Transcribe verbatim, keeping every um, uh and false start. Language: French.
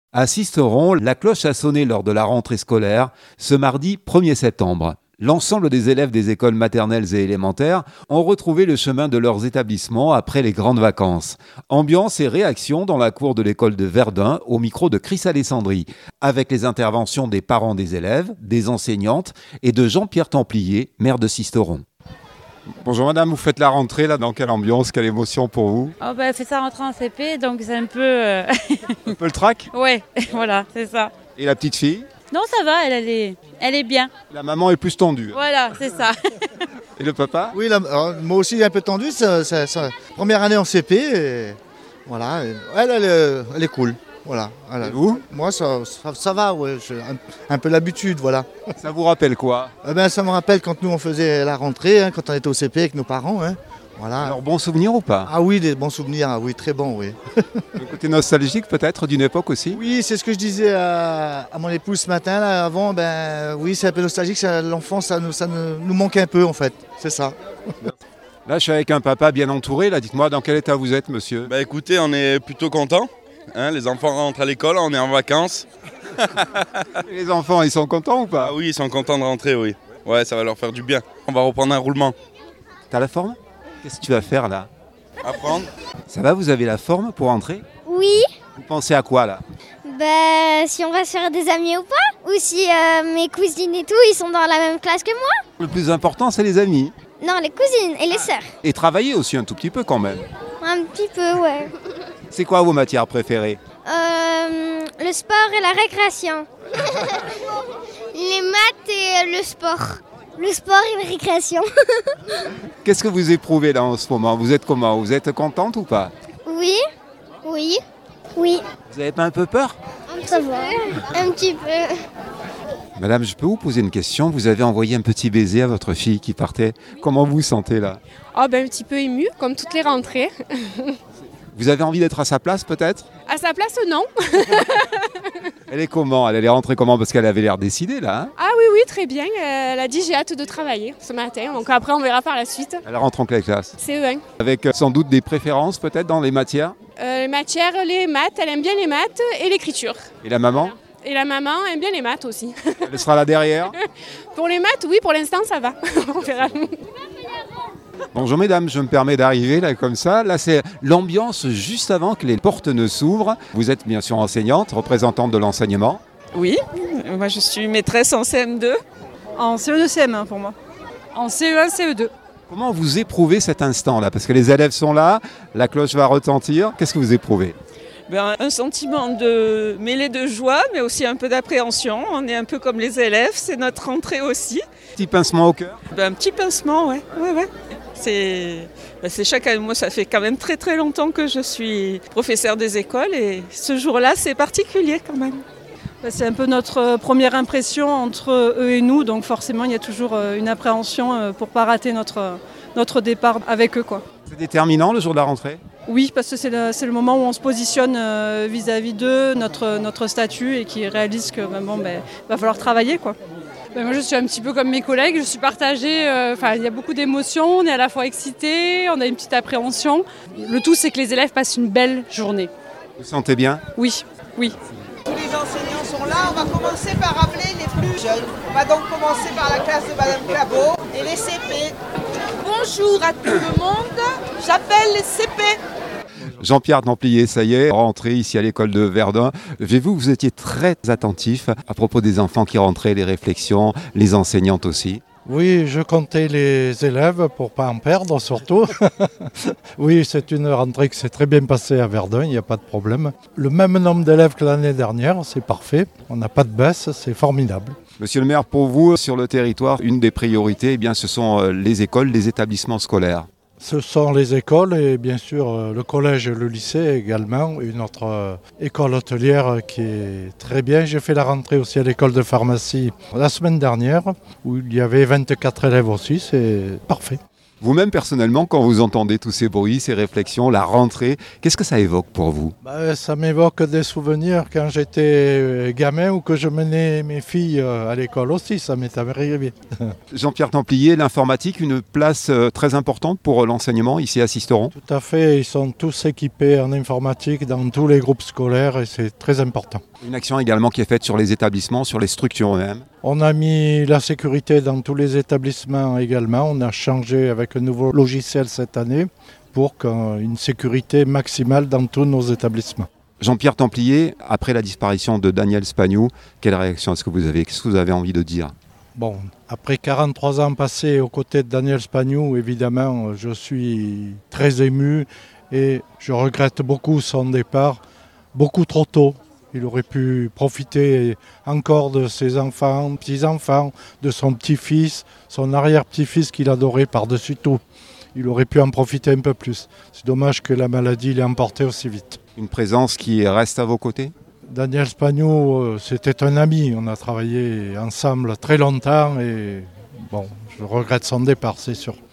À Sisteron, la cloche a sonné lors de la rentrée scolaire ce mardi premier septembre. L'ensemble des élèves des écoles maternelles et élémentaires ont retrouvé le chemin de leurs établissements après les grandes vacances. Ambiance et réaction dans la cour de l'école de Verdun au micro de Chris Alessandri, avec les interventions des parents des élèves, des enseignantes et de Jean-Pierre Templier, maire de Sisteron. Bonjour madame, vous faites la rentrée là, dans quelle ambiance, quelle émotion pour vous? Oh ben, c'est ça, rentrer en C P, donc c'est un peu... Euh... un peu le trac? Ouais, voilà, c'est ça. Et la petite fille? Non, ça va, elle, elle, est, elle est bien. La maman est plus tendue. Voilà, c'est ça. Et le papa? Oui, la, alors, moi aussi un peu tendu, c'est sa première année en C P, et voilà, elle, elle, elle est cool. Voilà, voilà. Et vous? Moi, ça, ça, ça va, ouais, j'ai un, un peu l'habitude, voilà. Ça vous rappelle quoi? Eh ben, ça me rappelle quand nous on faisait la rentrée, hein, quand on était au C P avec nos parents. Hein, voilà. Alors, bons souvenirs ou pas? Ah oui, des bons souvenirs, ah oui, très bons, oui. Le côté nostalgique peut-être d'une époque aussi? Oui, c'est ce que je disais à, à mon épouse ce matin, là, avant, ben oui, c'est un peu nostalgique, ça, l'enfance, ça, nous, ça nous, nous manque un peu en fait, c'est ça. Là, je suis avec un papa bien entouré, là, dites-moi dans quel état vous êtes, monsieur? Bah écoutez, on est plutôt contents. Hein, les enfants rentrent à l'école, on est en vacances. Les enfants, ils sont contents ou pas? Ah oui, ils sont contents de rentrer, oui. Ouais, ça va leur faire du bien. On va reprendre un roulement. T'as la forme? Qu'est-ce que tu vas faire là? Apprendre. Ça va, vous avez la forme pour rentrer? Oui. Vous pensez à quoi là? Bah, si on va se faire des amis ou pas? Ou si euh, mes cousines et tout, ils sont dans la même classe que moi? Le plus important, c'est les amis. Non, les cousines et les sœurs. Et travailler aussi un tout petit peu quand même. Un petit peu, ouais. C'est quoi vos matières préférées? Euh, le sport et la récréation. Les maths et le sport. Le sport et la récréation. Qu'est-ce que vous éprouvez là en ce moment? Vous êtes comment? Vous êtes contente ou pas? Oui, oui, oui. Vous avez pas un peu peur? Ça va, un petit peu. Madame, je peux vous poser une question? Vous avez envoyé un petit baiser à votre fille qui partait. Comment vous vous sentez là? Oh ben, un petit peu émue, comme toutes les rentrées. Vous avez envie d'être à sa place peut-être? À sa place, non. Elle est comment? Elle est rentrée comment? Parce qu'elle avait l'air décidée là. Hein? Ah oui, oui, très bien. Elle a dit j'ai hâte de travailler ce matin. Donc après, on verra par la suite. Elle rentre en quelle classe? C E un. Avec euh, sans doute des préférences peut-être dans les matières? Euh, les matières, les maths, elle aime bien les maths et l'écriture. Et la maman? Et la maman aime bien les maths aussi. Elle sera là derrière? Pour les maths, oui, pour l'instant, ça va. On verra. Bonjour mesdames, je me permets d'arriver là comme ça. Là c'est l'ambiance juste avant que les portes ne s'ouvrent. Vous êtes bien sûr enseignante, représentante de l'enseignement. Oui, moi je suis maîtresse en C M deux. En C E deux C M un pour moi. En C E un C E deux. Comment vous éprouvez cet instant là? Parce que les élèves sont là, la cloche va retentir. Qu'est-ce que vous éprouvez? Ben, un sentiment de mêlé de joie, mais aussi un peu d'appréhension. On est un peu comme les élèves, c'est notre rentrée aussi. Petit pincement au cœur? Ben, un petit pincement, ouais. ouais, ouais. C'est, ben c'est chaque année. Moi, ça fait quand même très très longtemps que je suis professeure des écoles et ce jour-là, c'est particulier quand même. C'est un peu notre première impression entre eux et nous, donc forcément, il y a toujours une appréhension pour ne pas rater notre, notre départ avec eux, quoi. C'est déterminant le jour de la rentrée? Oui, parce que c'est le, c'est le moment où on se positionne vis-à-vis d'eux, notre, notre statut, et qu'ils réalisent que ben, bon, ben, va falloir travailler, quoi. Ben moi je suis un petit peu comme mes collègues, je suis partagée, enfin euh, il y a beaucoup d'émotions, on est à la fois excités, on a une petite appréhension. Le tout c'est que les élèves passent une belle journée. Vous sentez bien? Oui, oui. Tous les enseignants sont là, on va commencer par appeler les plus jeunes. On va donc commencer par la classe de Madame Claveau et les C P. Bonjour à tout le monde, j'appelle les C P. Jean-Pierre Templier, ça y est, rentré ici à l'école de Verdun. J'ai vu que vous étiez très attentif à propos des enfants qui rentraient, les réflexions, les enseignantes aussi. Oui, je comptais les élèves pour ne pas en perdre surtout. Oui, c'est une rentrée qui s'est très bien passée à Verdun, il n'y a pas de problème. Le même nombre d'élèves que l'année dernière, c'est parfait. On n'a pas de baisse, c'est formidable. Monsieur le maire, pour vous, sur le territoire, une des priorités, eh bien, ce sont les écoles, les établissements scolaires. Ce sont les écoles et bien sûr le collège et le lycée également. Une autre école hôtelière qui est très bien. J'ai fait la rentrée aussi à l'école de pharmacie la semaine dernière où il y avait vingt-quatre élèves aussi. C'est parfait. Vous-même, personnellement, quand vous entendez tous ces bruits, ces réflexions, la rentrée, qu'est-ce que ça évoque pour vous? Bah, ça m'évoque des souvenirs quand j'étais gamin ou que je menais mes filles à l'école aussi, ça m'est arrivé. Jean-Pierre Templier, l'informatique, une place très importante pour l'enseignement ici à Sisteron? Tout à fait, ils sont tous équipés en informatique dans tous les groupes scolaires et c'est très important. Une action également qui est faite sur les établissements, sur les structures eux-mêmes. On a mis la sécurité dans tous les établissements également. On a changé avec un nouveau logiciel cette année pour une sécurité maximale dans tous nos établissements. Jean-Pierre Templier, après la disparition de Daniel Spagnou, quelle réaction est-ce que vous avez? Qu'est-ce que vous avez envie de dire? Bon, après quarante-trois ans passés aux côtés de Daniel Spagnou, évidemment, je suis très ému et je regrette beaucoup son départ, beaucoup trop tôt. Il aurait pu profiter encore de ses enfants, petits-enfants, de son petit-fils, son arrière-petit-fils qu'il adorait par-dessus tout. Il aurait pu en profiter un peu plus. C'est dommage que la maladie l'ait emporté aussi vite. Une présence qui reste à vos côtés? Daniel Spagnou, c'était un ami. On a travaillé ensemble très longtemps et bon, je regrette son départ, c'est sûr.